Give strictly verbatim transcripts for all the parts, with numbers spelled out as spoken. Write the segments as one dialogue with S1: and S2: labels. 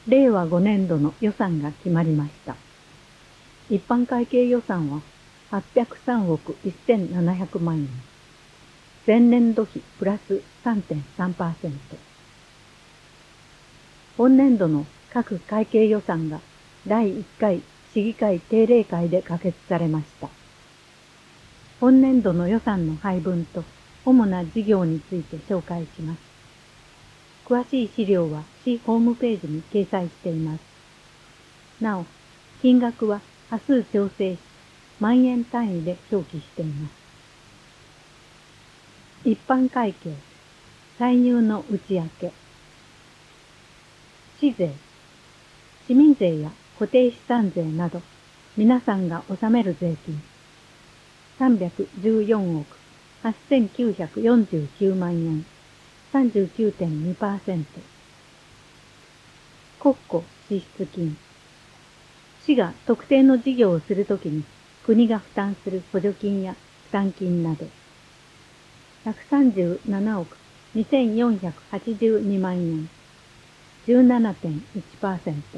S1: れいわごねんどの予算が決まりました。一般会計予算ははっぴゃくさんおくせんななひゃくまんえん。前年度比プラス さんてんさんパーセント。本年度の各会計予算がだいいっかい市議会定例会で可決されました。本年度の予算の配分と主な事業について紹介します。詳しい資料は市ホームページに掲載しています。なお、金額は波数調整し、万円単位で表記しています。一般会計、歳入の内訳。市税、市民税や固定資産税など、皆さんが納める税金、さんびゃくじゅうよんおくはっせんきゅうひゃくよんじゅうきゅうまんえん、さんじゅうきゅうてんにパーセント。国庫支出金。市が特定の事業をするときに国が負担する補助金や負担金など、ひゃくさんじゅうななおくにせんよんひゃくはちじゅうにまんえん、じゅうななてんいちパーセント。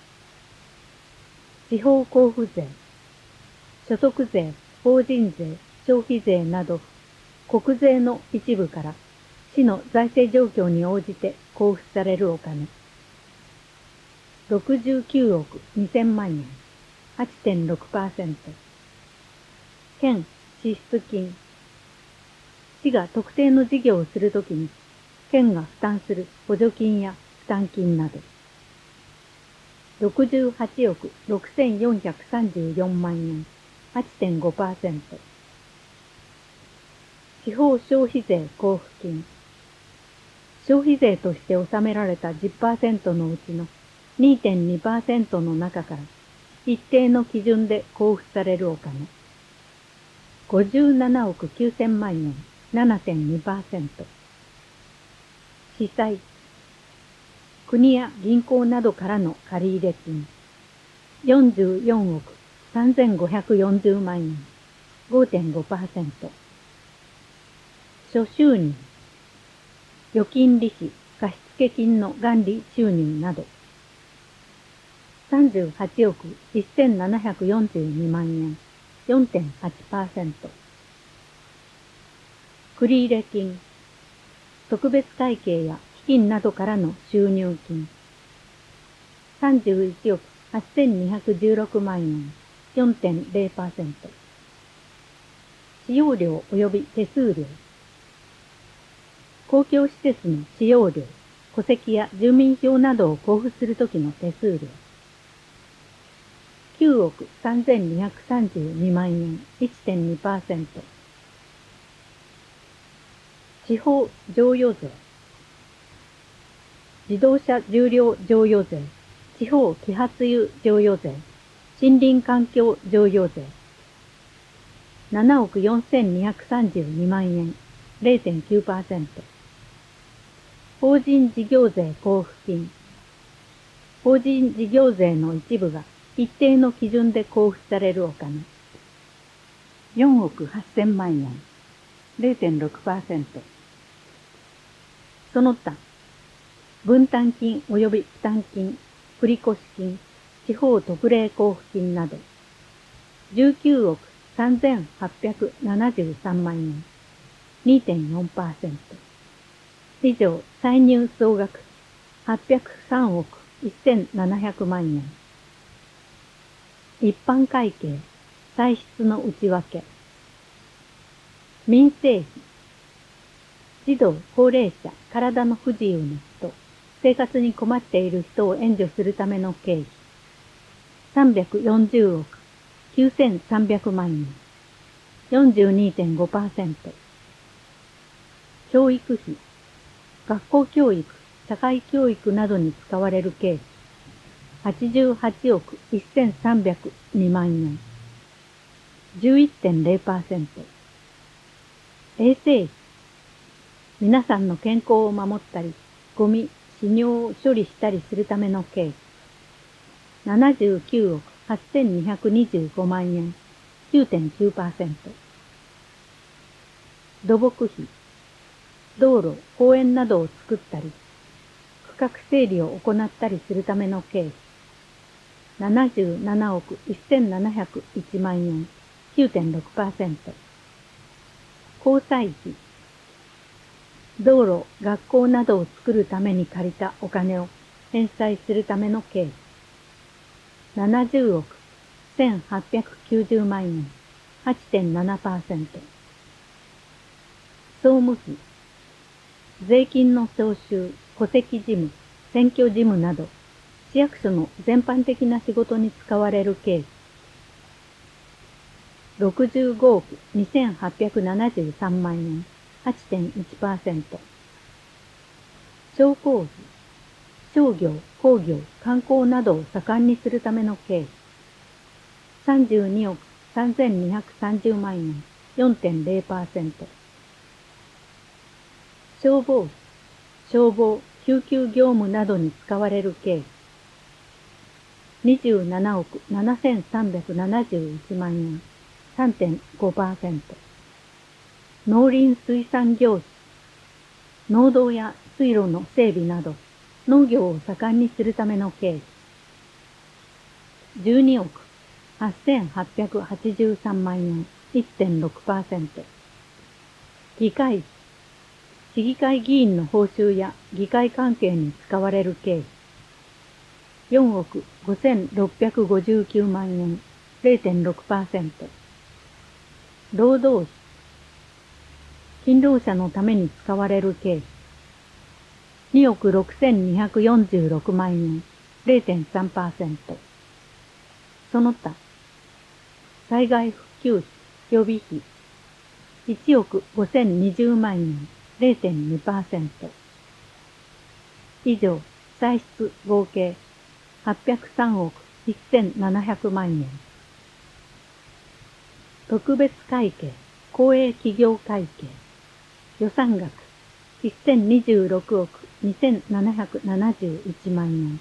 S1: 地方交付税、所得税、法人税、消費税など、国税の一部から市の財政状況に応じて交付されるお金、ろくじゅうきゅうおくにせんまんえん、はちてんろくパーセント。県支出金。市が特定の事業をするときに、県が負担する補助金や負担金など、ろくじゅうはちおくろくせんよんひゃくさんじゅうよんまんえん、はちてんごパーセント。地方消費税交付金。消費税として納められた じゅっパーセント のうちの にてんにパーセント の中から一定の基準で交付されるお金、ごじゅうななおくきゅうせんまんえん、ななてんにパーセント。市債。国や銀行などからの借入金、よんじゅうよんおくさんぜんごひゃくよんじゅうまんえん、ごてんごパーセント。諸収入。預金利子、貸付金の元利収入など、さんじゅうはちおくせんななひゃくよんじゅうにまんえん、よんてんはちパーセント。繰入金、特別会計や基金などからの収入金、さんじゅういちおくはっせんにひゃくじゅうろくまんえん、よんてんゼロパーセント。使用料及び手数料。公共施設の使用料、戸籍や住民票などを交付するときの手数料。きゅうおくさんぜんにひゃくさんじゅうにまんえん、いってんにパーセント。地方譲与税。自動車重量譲与税、地方揮発油譲与税、森林環境譲与税。ななおくよんせんにひゃくさんじゅうにまんえん、れいてんきゅうパーセント。法人事業税交付金。法人事業税の一部が一定の基準で交付されるお金。よんおくはっせんまんえん、れいてんろくパーセント。その他、分担金及び負担金、繰越金、地方特例交付金など、じゅうきゅうおくさんぜんはっぴゃくななじゅうさんまんえん、にてんよんパーセント。以上、歳入総額はっぴゃくさんおくせんななひゃくまんえん。一般会計、歳出の内訳。民生費。児童、高齢者、体の不自由な人、生活に困っている人を援助するための経費。さんびゃくよんじゅうおくきゅうせんさんびゃくまんえん。よんじゅうにてんごパーセント。教育費。学校教育、社会教育などに使われる経費。はちじゅうはちおくせんさんびゃくにまんえん。じゅういってんゼロパーセント。衛生費。皆さんの健康を守ったり、ゴミ、死尿を処理したりするための経費。ななじゅうきゅうおくはっせんにひゃくにじゅうごまんえん、きゅうてんきゅうパーセント。土木費。道路、公園などを作ったり、 画整理を行ったりするための経費、ななじゅうななおくせんななひゃくいちまんえん、きゅうてんろくパーセント。交際費、道路、学校などを作るために借りたお金を返済するための経費、ななじゅうおくせんはっぴゃくきゅうじゅうまんえん、はちてんななパーセント。総務費、税金の徴収、戸籍事務、選挙事務など、市役所の全般的な仕事に使われる経費、ろくじゅうごおくにせんはっぴゃくななじゅうさんまんえん、はちてんいちパーセント。商工費、商業、工業、観光などを盛んにするための経費、さんじゅうにおくさんぜんにひゃくさんじゅうまんえん、よんてんゼロパーセント。消防費、消防、救急業務などに使われる経費、にじゅうななおくななせんさんびゃくななじゅういちまんえん、さんてんごパーセント。農林水産業費、農道や水路の整備など、農業を盛んにするための経費、じゅうにおくはっせんはっぴゃくはちじゅうさんまんえん、いってんろくパーセント。議会費、市議会議員の報酬や議会関係に使われる経費、よんおくごせんろっぴゃくごじゅうきゅうまんえん、ゼロてんろくパーセント。労働費、勤労者のために使われる経費、におくろくせんにひゃくよんじゅうろくまんえん、ゼロてんさんパーセント。その他、災害復旧費、予備費、いちおくごせんにじゅうまんえん、ゼロてんにパーセント。以上、歳出合計はっぴゃくさんおくせんななひゃくまんえん。特別会計、公営企業会計、予算額せんにじゅうろくおくにせんななひゃくななじゅういちまんえん。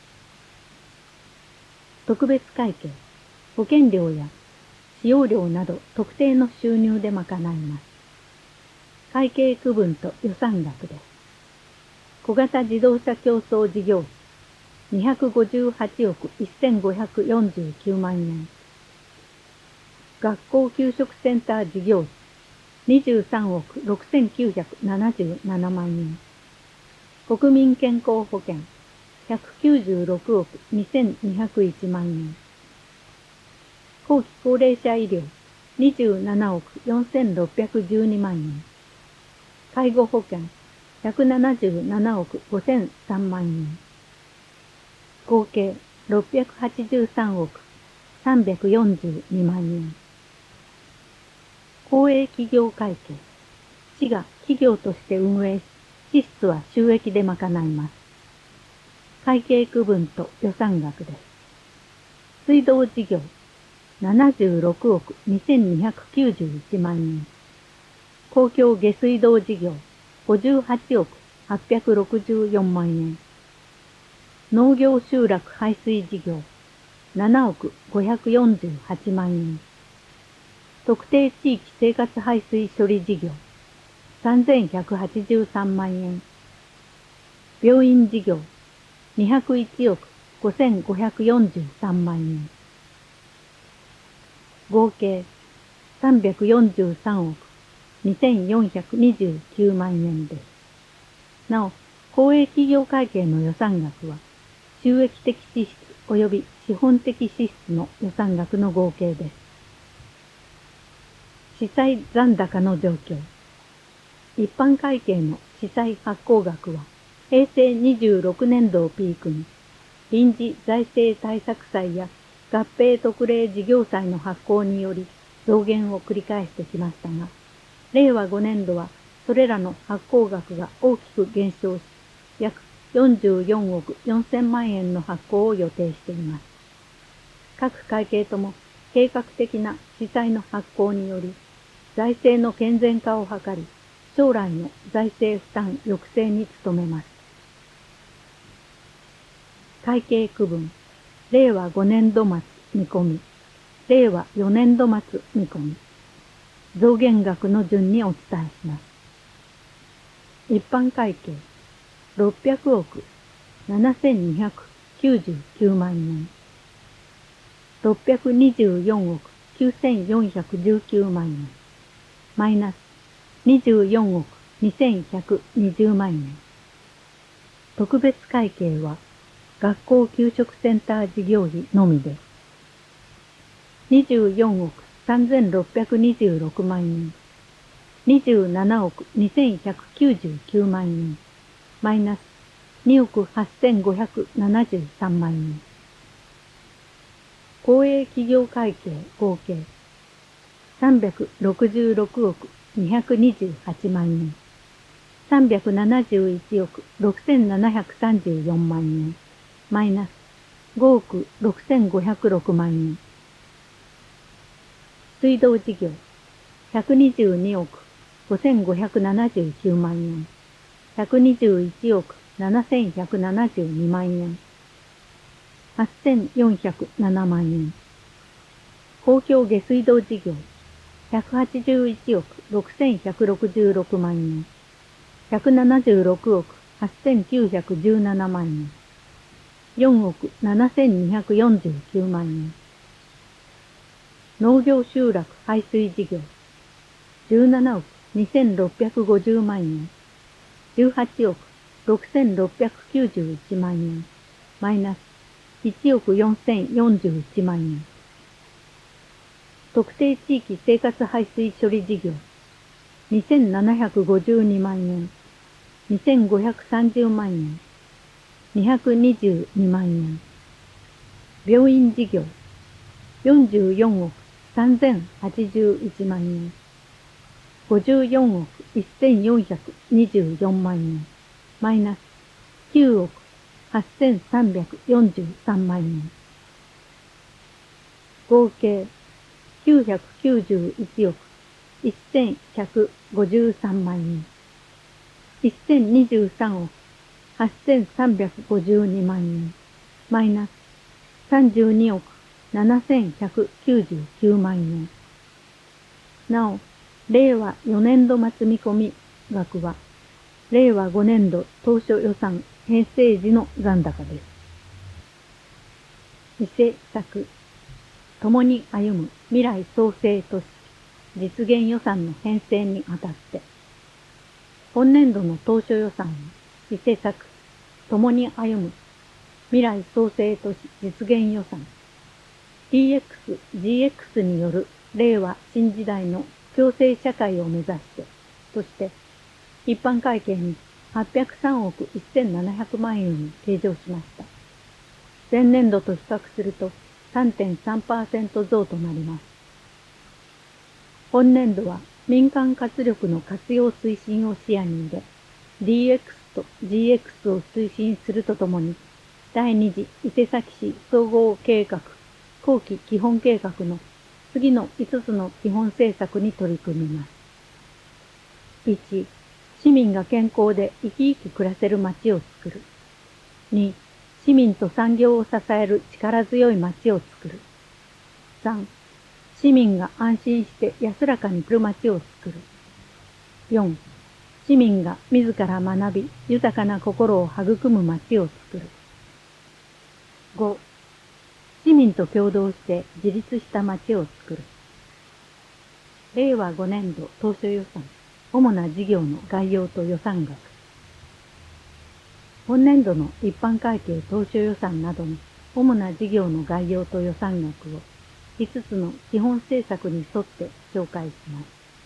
S1: 特別会計、保険料や使用料など特定の収入で賄います。会計区分と予算額です。小型自動車競争事業費にひゃくごじゅうはちおくせんごひゃくよんじゅうきゅうまんえん。学校給食センター事業費にじゅうさんおくろくせんきゅうひゃくななじゅうななまんえん。国民健康保険ひゃくきゅうじゅうろくおくにせんにひゃくいちまんえん。後期高齢者医療にじゅうななおくよんせんろっぴゃくじゅうにまんえん。介護保険ひゃくななじゅうななおくごせんさんまんえん。合計ろっぴゃくはちじゅうさんおくさんびゃくよんじゅうにまんえん。公営企業会計、市が企業として運営し、支出は収益で賄います。会計区分と予算額です。水道事業、ななじゅうろくおくにせんにひゃくきゅうじゅういちまんえん。公共下水道事業、ごじゅうはちおくはっぴゃくろくじゅうよんまんえん。農業集落排水事業、ななおくごひゃくよんじゅうはちまんえん。特定地域生活排水処理事業、さんぜんひゃくはちじゅうさんまんえん。病院事業、にひゃくいちおくごせんごひゃくよんじゅうさんまんえん。合計さんびゃくよんじゅうさんおくにせんよんひゃくにじゅうきゅうまんえんです。なお、公営企業会計の予算額は、収益的支出及び資本的支出の予算額の合計です。司債残高の状況。一般会計の司債発行額は、へいせいにじゅうろくねんどをピークに、臨時財政対策債や合併特例事業債の発行により増減を繰り返してきましたが、れいわごねんどはそれらの発行額が大きく減少し、約よんじゅうよんおくよんせんまんえんの発行を予定しています。各会計とも計画的な司債の発行により、財政の健全化を図り、将来の財政負担抑制に努めます。会計区分、れいわごねんど末見込み、れいわよねんど末見込み、増減額の順にお伝えします。一般会計、ろっぴゃくおくななせんにひゃくきゅうじゅうきゅうまんえん。ろっぴゃくにじゅうよんおくきゅうせんよんひゃくじゅうきゅうまんえん。マイナスにじゅうよんおくにせんひゃくにじゅうまんえん。特別会計は学校給食センター事業費のみです。にじゅうよんおくさんぜんろっぴゃくにじゅうろくまんえん。にじゅうななおくにせんひゃくきゅうじゅうきゅうまんえん。マイナスにおくはっせんごひゃくななじゅうさんまんえん。公営企業会計合計さんびゃくろくじゅうろくおくにひゃくにじゅうはちまんえん。さんびゃくななじゅういちおくろくせんななひゃくさんじゅうよんまんえん。マイナスごおくろくせんごひゃくろくまんえん。水道事業ひゃくにじゅうにおくごせんごひゃくななじゅうきゅうまんえん。ひゃくにじゅういちおくななせんひゃくななじゅうにまんえん。はっせんよんひゃくななまんえん。公共下水道事業ひゃくはちじゅういちおくろくせんひゃくろくじゅうろくまんえん。ひゃくななじゅうろくおくはっせんきゅうひゃくじゅうななまんえん。よんおくななせんにひゃくよんじゅうきゅうまんえん。農業集落排水事業じゅうななおくにせんろっぴゃくごじゅうまんえん。じゅうはちおくろくせんろっぴゃくきゅうじゅういちまんえん。マイナスいちおくよんせんよんじゅういちまんえん。特定地域生活排水処理事業にせんななひゃくごじゅうにまんえん。にせんごひゃくさんじゅうまんえん。にひゃくにじゅうにまんえん。病院事業よんじゅうよんおくさんぜんはちじゅういちまんえん。ごじゅうよんおくせんよんひゃくにじゅうよんまんえん。マイナスきゅうおくはっせんさんびゃくよんじゅうさんまんえん。合計きゅうひゃくきゅうじゅういちおくせんひゃくごじゅうさんまんえん。せんにじゅうさんおくはっせんさんびゃくごじゅうにまんえん。マイナスさんじゅうにおくななせんひゃくきゅうじゅうきゅうまんえん。なお、れいわよねんど末見込み額は、れいわごねんど当初予算編成時の残高です。伊勢作、共に歩む未来創生都市実現予算の編成にあたって、本年度の当初予算は、伊勢作、共に歩む未来創生都市実現予算 ディーエックス、ジーエックス による令和新時代の共生社会を目指して、として、一般会計にはっぴゃくさんおくせんななひゃくまんえんを計上しました。前年度と比較すると さんてんさんパーセント 増となります。本年度は民間活力の活用推進を視野に入れ、ディーエックス と ジーエックス を推進するとともに、第二次伊勢崎市総合計画後期基本計画の次のいつつの基本政策に取り組みます。いち、市民が健康で生き生き暮らせる街を作る。に、市民と産業を支える力強い街を作る。さん、市民が安心して安らかに暮る街を作る。よん、市民が自ら学び豊かな心を育む街を作る。ご、市民と共同して自立した街を作る。れいわごねんど当初予算、主な事業の概要と予算額。本年度の一般会計当初予算などの主な事業の概要と予算額をいつつの基本政策に沿って紹介します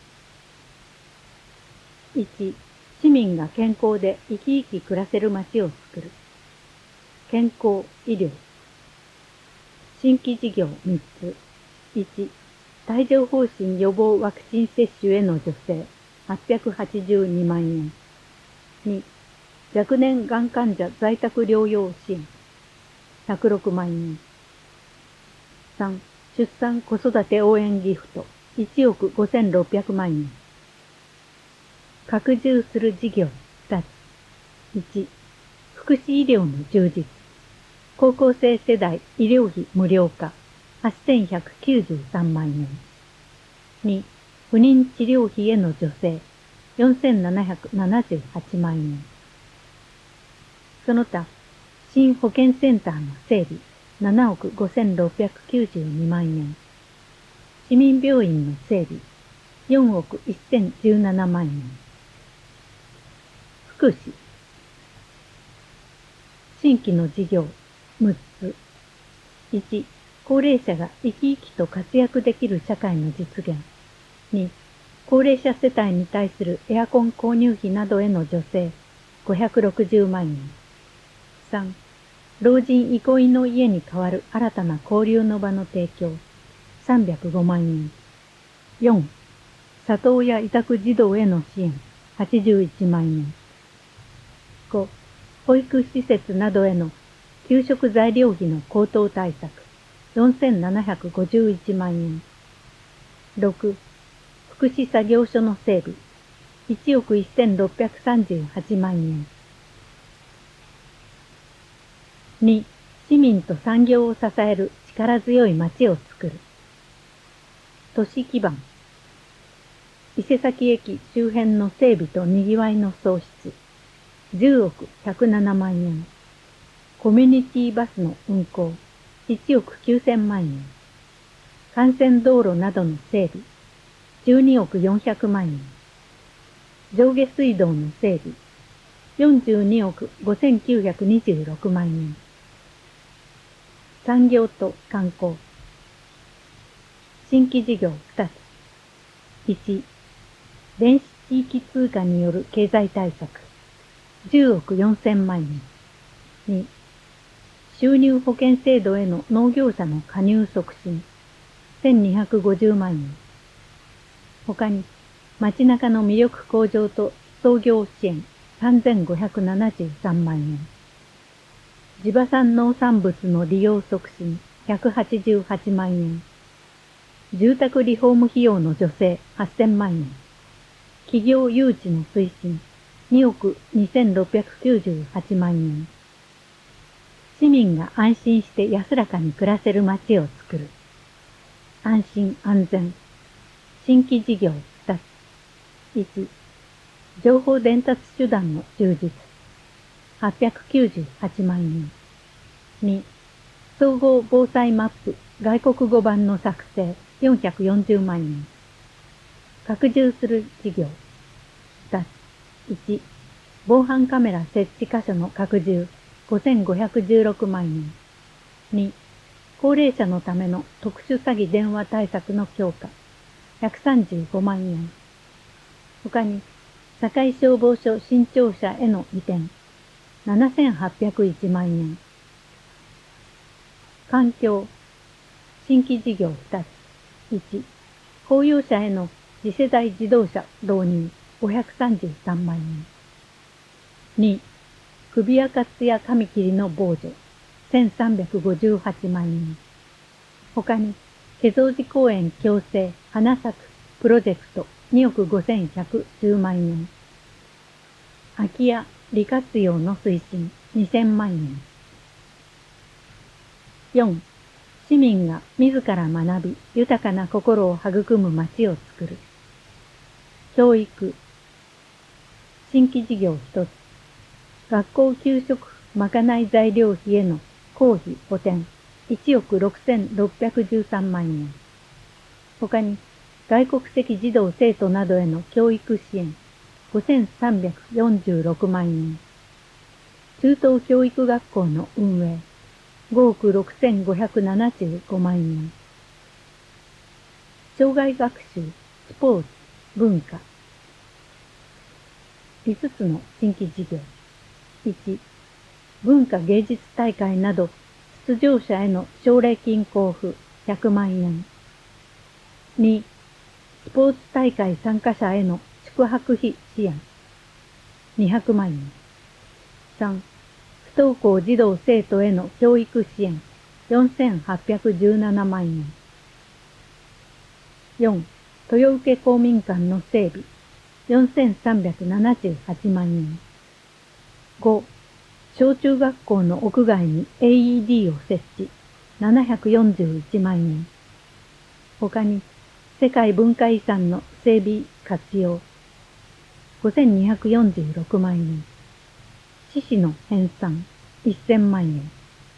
S1: 。いち、市民が健康で生き生き暮らせる街を作る。健康、医療。新規事業みっつ。いち、帯状疱疹予防ワクチン接種への助成はっぴゃくはちじゅうにまんえん。に、若年がん患者在宅療養支援ひゃくろくまんえん。さん、出産子育て応援ギフトいちおくごせんろっぴゃくまんえん。拡充する事業ふたつ。いち、福祉医療の充実。高校生世代医療費無料化はっせんひゃくきゅうじゅうさんまんえん。に、不妊治療費への助成よんせんななひゃくななじゅうはちまんえん。その他、 新保健センターの整備ななおくごせんろっぴゃくきゅうじゅうにまんえん。市民病院の整備よんおくせんじゅうななまんえん。福祉新規の事業むっつ。いち、高齢者が生き生きと活躍できる社会の実現。に、高齢者世帯に対するエアコン購入費などへの助成ごひゃくろくじゅうまんえん。さん、老人憩いの家に代わる新たな交流の場の提供さんびゃくごまんえん。よん、里親委託児童への支援はちじゅういちまんえん。ご、保育施設などへの給食材料費の高騰対策よんせんななひゃくごじゅういちまんえん。ろく、福祉作業所の整備いちおくせんろっぴゃくさんじゅうはちまんえん。に、市民と産業を支える力強い町をつくる。都市基盤伊勢崎駅周辺の整備とにぎわいの創出じゅうおくひゃくななまんえん。コミュニティバスの運行いちおくきゅうせんまんえん。幹線道路などの整備じゅうにおくよんひゃくまんえん。上下水道の整備よんじゅうにおくごせんきゅうひゃくにじゅうろくまんえん。産業と観光新規事業ふたつ。いち、電子地域通貨による経済対策じゅうおくよんせんまんえん。に、収入保険制度への農業者の加入促進せんにひゃくごじゅうまんえん。他に、街中の魅力向上と創業支援さんぜんごひゃくななじゅうさんまんえん。地場産農産物の利用促進ひゃくはちじゅうはちまんえん。住宅リフォーム費用の助成はっせんまんえん。企業誘致の推進におくにせんろっぴゃくきゅうじゅうはちまんえん。市民が安心して安らかに暮らせる街をつくる。安心安全。新規事業ふたつ。いち、情報伝達手段の充実。はっぴゃくきゅうじゅうはちまんえん。に、総合防災マップ外国語版の作成よんひゃくよんじゅうまんえん。拡充する事業ふたつ。いち、防犯カメラ設置箇所の拡充ごせんごひゃくじゅうろくまんえん。に、高齢者のための特殊詐欺電話対策の強化ひゃくさんじゅうごまんえん。他に、堺消防署新庁舎への移転ななせんはっぴゃくいちまんえん。環境新規事業ふたつ。いち、公用車への次世代自動車導入ごひゃくさんじゅうさんまんえん。に、首垢ツヤ髪切りの防除せんさんびゃくごじゅうはちまんえん。他に、華蔵寺公園共生花咲くプロジェクトにおくごせんひゃくじゅうまんえん。空き家利活用の推進にせんまんえん。よん、市民が自ら学び豊かな心を育む街をつくる。教育新規事業ひとつ。学校給食まかない材料費への公費補填いちおくろくせんろっぴゃくじゅうさんまんえん。他に、外国籍児童生徒などへの教育支援ごせんさんびゃくよんじゅうろくまんえん。中等教育学校の運営ごおくろくせんごひゃくななじゅうごまんえん。障害学習、スポーツ、文化。いつつの新規事業。いち、文化芸術大会など出場者への奨励金交付ひゃくまんえん。に、スポーツ大会参加者への宿泊費支援にひゃくまんえん。さん、不登校児童生徒への教育支援よんせんはっぴゃくじゅうななまんえん。よん、豊受公民館の整備よんせんさんびゃくななじゅうはちまんえん。ご、小中学校の屋外に エーイーディー を設置ななひゃくよんじゅういちまんえん。他に、世界文化遺産の整備活用ごせんにひゃくよんじゅうろくまんえん。市史の編纂せんまんえん。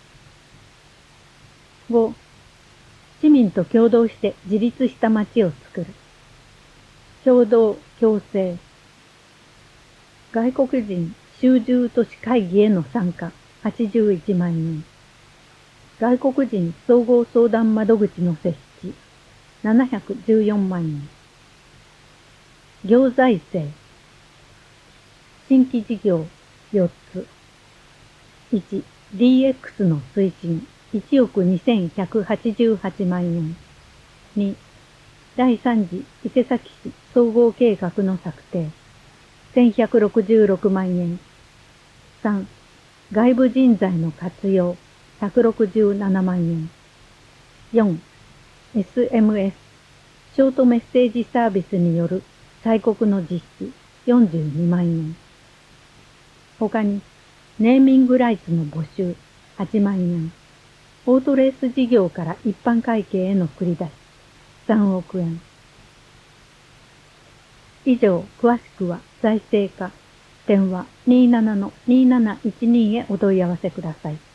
S1: ご、市民と共同して自立した町を作る。共同共生。外国人集中都市会議への参加はちじゅういちまんえん。外国人総合相談窓口の設置ななひゃくじゅうよんまんえん。行財政。新規事業よっつ。いち、ディーエックス の推進いちおくにせんひゃくはちじゅうはちまんえん。に、だいさん次伊勢崎市総合計画の策定せんひゃくろくじゅうろくまんえん。さん、外部人材の活用ひゃくろくじゅうななまんえん。よん、エスエムエス ショートメッセージサービスによる催告の実施よんじゅうにまんえん。他に、ネーミングライツの募集はちまんえん。オートレース事業から一般会計への繰り出しさんおくえん。以上、詳しくは財政課、電話 にーななのにーなないちに へお問い合わせください。